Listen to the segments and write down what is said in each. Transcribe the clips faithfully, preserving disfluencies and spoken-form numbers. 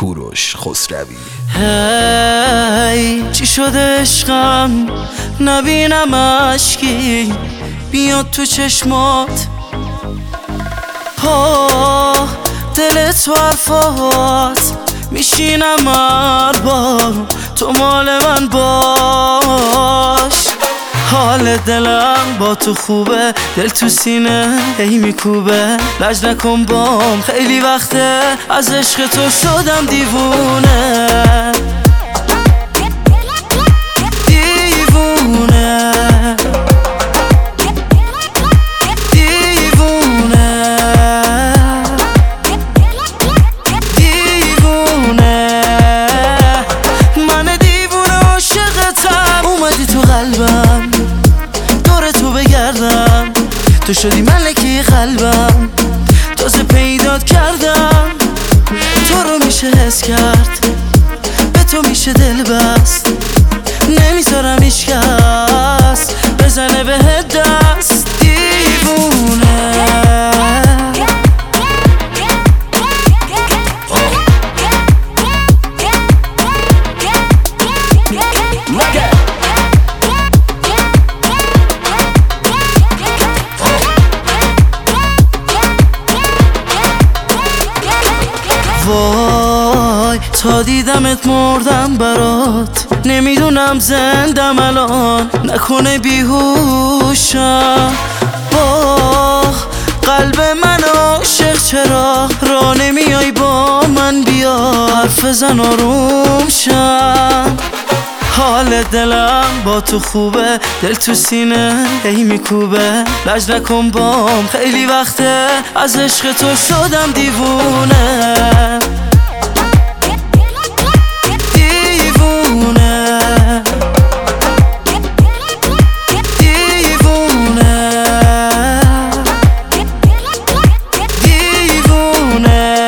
کوروش خسروی. هی چی شده عشقم نبینم اشکی بیاد تو چشمات، ها دل تو حرفات میشینم هر بار تو مال من باش. حال دلم با تو خوبه، دل تو سینه هی میکوبه، لج نکن بام خیلی وقته از عشق تو شدم دیوونه دیوونه دیوونه دیوونه من دیوونه عاشقتم، اومدی تو قلبم دور تو بگردم، تو شدی ملکه قلبم، تازه پیدات کردم، تو رو میشه حس کرد، به تو میشه دل بست، نمیذارم هیچ کس بزنه بهت دست. دیوونه وای تا دیدمت مردم برات، نمیدونم زندم الان نکنه بیهوشم. با قلب من عاشق چرا را نمیای با من، بیا حرف زن آروم شم. حال دلم با تو خوبه، دل تو سینه هی میکوبه، لج نکن بام خیلی وقته از عشق تو شدم دیوونه دیوونه دیوونه دیوونه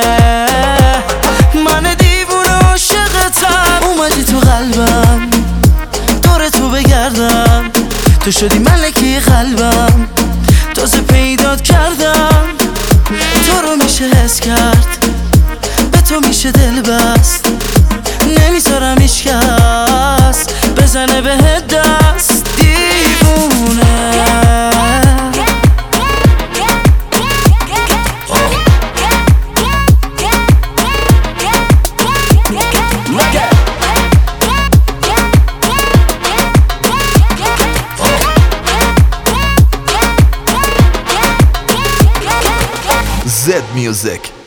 من دیوونه عاشقتم، اومدی تو قلبم دور تو بگردم، تو شدی ملکه قلبم، تازه پیدات کردم، تو رو میشه حس کرد، به تو میشه دل بست، نمیذارم هیچ کس بزنه بهت دست. دیوونه زد میوزیک.